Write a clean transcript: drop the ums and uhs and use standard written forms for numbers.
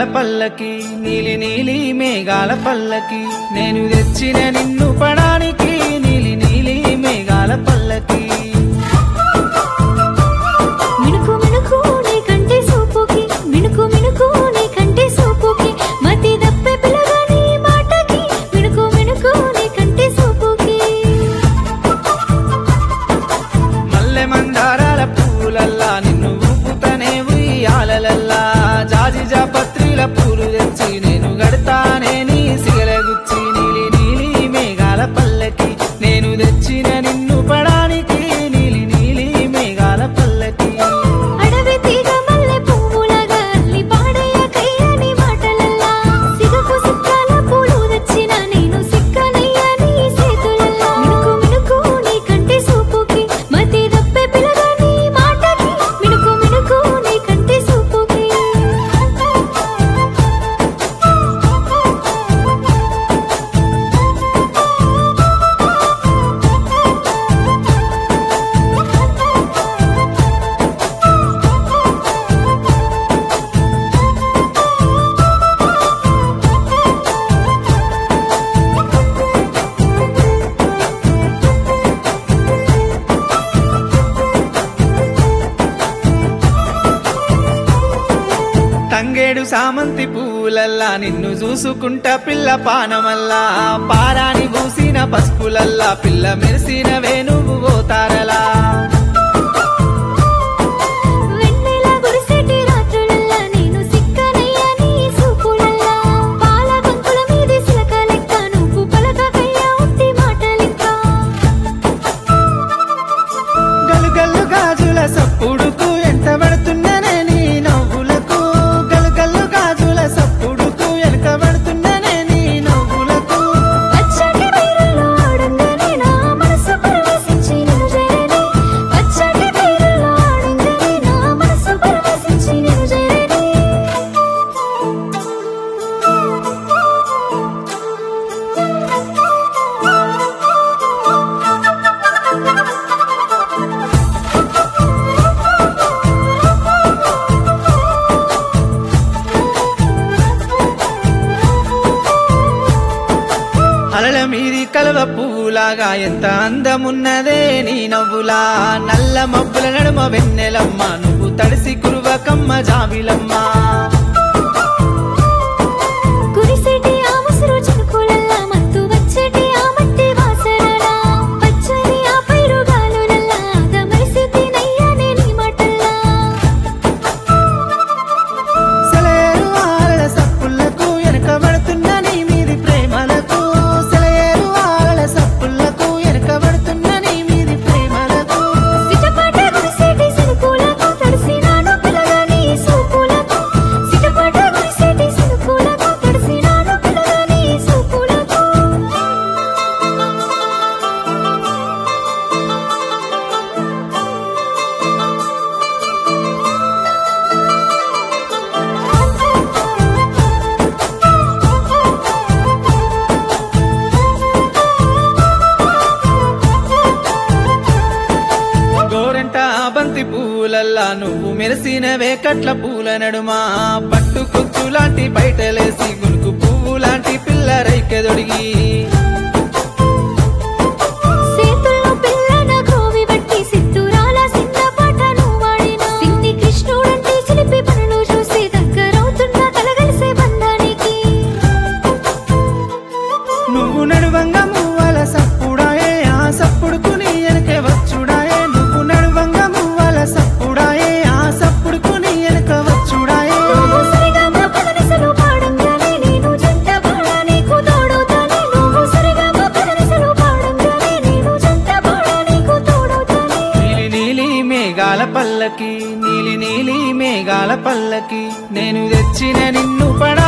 పల్లకి నీలి నీలి మేఘాల పల్లకి నేను తెచ్చిన నిన్ను పడానికి నీలి నీలి మేఘాల పల్లకి మిణుకు మిణుకు నీ కంటి సూపుకి మిణుకు మిణుకు నీ కంటి సూపుకి మతి దప్పే పిలవని మాటకి మిణుకు మిణుకు నీ కంటి సూపుకి మల్లె మందారాల పూలల్లా నిన్ను ఊపుతనే ఉయ్యాలల్లా జాజి జాపత్రిల పూలు తెచ్చి నేను గడతానే నీ సిగలగుచ్చి నీలి నీలి మేఘాల పల్లకి నేను తెచ్చిన నిన్ను పడానికి నీలి నీలి మేఘాల పల్లకి అడవి తీగ మల్లె పువ్వులాగా అల్లి పాడయ్య కయ్యని మాటలల్లా సిగపు సిక్కాల పూలు తెచ్చిన నేను సిక్కనయ్య నీ చేతులల్లా మిణుకు మిణుకు నీ కంటి సూపుకి మతి దప్పే పిలవని మాటకి మిణుకు మిణుకు నీ కంటి సూపుకి తంగేడు సామంతి పూలల్లా నిన్ను చూసుకుంటా పిల్ల పానమల్లా పారాని పూసిన పసుపులల్లా పిల్ల మెరిసిన వేణువు పోతారలా వెన్నెల గురిసెటి రాత్రులల్లా నేను సిక్కనయ్య నీ సూపులల్లా పాల బంకుల మీది సిలక లెక్క నువ్వు పలకకయ్య ఉత్తి మాటలింకా గలుగల్లు గాజుల సప్పుడుకు ఎంత పడుతున్ననే నీ నవ్వులకు గలుగల్లు గాజుల సప్పుడుకు వెనక పడుతున్ననే నీ నవ్వులకు పచ్చటి బైరుల్లో ఆడంగానే నా మనసు పరవశించి నిన్ను చేరని పచ్చటి బైరుల్లో ఆడంగానే నా మనసు పరవశించి నిన్ను చేరని అలల మీది కలవ పువ్వులాగా ఎంత అందమున్నదే నీ నవ్వులా నల్ల మబ్బుల నడుమ వెన్నెలమ్మ నువ్వు తడిసి కురువకమ్మ జాబిలమ్మ కురిసేటి ఆ ముసురు చినుకులల్లా మత్తు వచ్చేటి ఆ మట్టి వాసనలా పచ్చని ఆ పైరు గాలులల్లా గమరిసేటి నయ్యనే నీ మాటల్లా సెలయేరు ఆలల సప్పులకు వెనకబడుతున్న నీ మీది ప్రేమలకు సెలయేరు ఆలల సప్పులకు వెనకబడుతున్న నీ మీది ప్రేమలకు సిటపాట కురిసేటి సినుకులకు తడిసినాను పిలగని సూపులకు సిటపాట కురిసేటి సినుకులకు తడిసినాను పిలగని సూపులకు గోరంట బంతి పూలల్లా నువ్వు మెరిసిన వేకట్ల పూల నడుమా పట్టు కొచ్చు లాంటి బయటలేసి గునుకు పువ్వు లాంటి పిల్ల రైకెదొడిగి సేతుల్లో పిల్లన గ్రోవి బట్టి సిద్ధురాల సిన్న పాటను వాడిన సిన్ని కృష్ణుడంటే చిలిపి పనులు చూసి దగ్గరవుతున్న కలగలిసే బంధానికి నువ్వు నడువంగ మువ్వల సప్పుడాయే ఆ సప్పుడుకు నీ వెనకే వచ్చుడాయే నువ్వు నడువంగ మువ్వల సప్పుడాయే ఆ సప్పుడుకు నీ వెనక వచ్చుడాయే నువ్వు సరిగమ పదనిసలు పాడంగానే నేను జంట పాడ నీకు తోడవుతానే నువ్వు సరిగమ పదనిసలు పాడంగానే నేను జంట పాడ నీకు తోడవుతానే నీలి నీలి మేఘాల పల్లకి నీలి నీలి మేఘాల పల్లకి నేను తెచ్చిన నిన్ను పడ